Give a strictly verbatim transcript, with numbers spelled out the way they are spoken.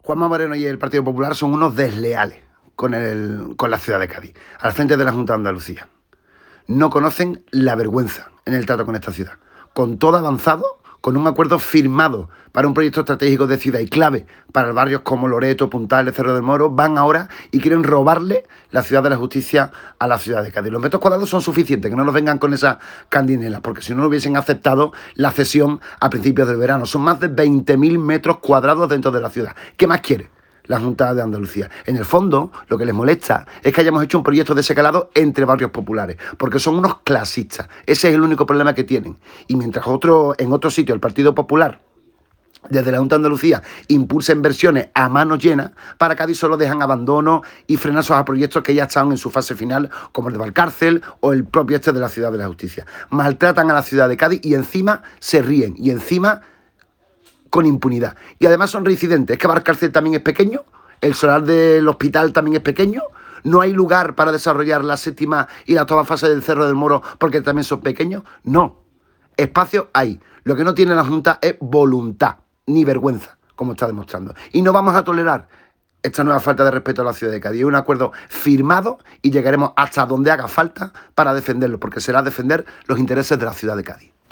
Juanma Moreno y el Partido Popular son unos desleales con, el, con la ciudad de Cádiz, al frente de la Junta de Andalucía. No conocen la vergüenza en el trato con esta ciudad. Con todo avanzado, con un acuerdo firmado para un proyecto estratégico de ciudad y clave para barrios como Loreto, Puntales, Cerro del Moro, van ahora y quieren robarle la ciudad de la justicia a la ciudad de Cádiz. Los metros cuadrados son suficientes, que no nos vengan con esas candinelas, porque si no, no hubiesen aceptado la cesión a principios del verano. Son más de veinte mil metros cuadrados dentro de la ciudad. ¿Qué más quiere la Junta de Andalucía? En el fondo, lo que les molesta es que hayamos hecho un proyecto de ese calado entre barrios populares, porque son unos clasistas. Ese es el único problema que tienen. Y mientras otro, en otro sitio el Partido Popular, desde la Junta de Andalucía, impulsa inversiones a mano llena, para Cádiz solo dejan abandono y frenazos a proyectos que ya están en su fase final, como el de Valcárcel o el propio este de la Ciudad de la Justicia. Maltratan a la ciudad de Cádiz y encima se ríen, y encima con impunidad. Y además son reincidentes. Es que Valcárcel también es pequeño, el solar del hospital también es pequeño, no hay lugar para desarrollar la séptima y la octava fase del Cerro del Moro porque también son pequeños. No, espacio hay. Lo que no tiene la Junta es voluntad, ni vergüenza, como está demostrando. Y no vamos a tolerar esta nueva falta de respeto a la ciudad de Cádiz. Es un acuerdo firmado y llegaremos hasta donde haga falta para defenderlo, porque será defender los intereses de la ciudad de Cádiz.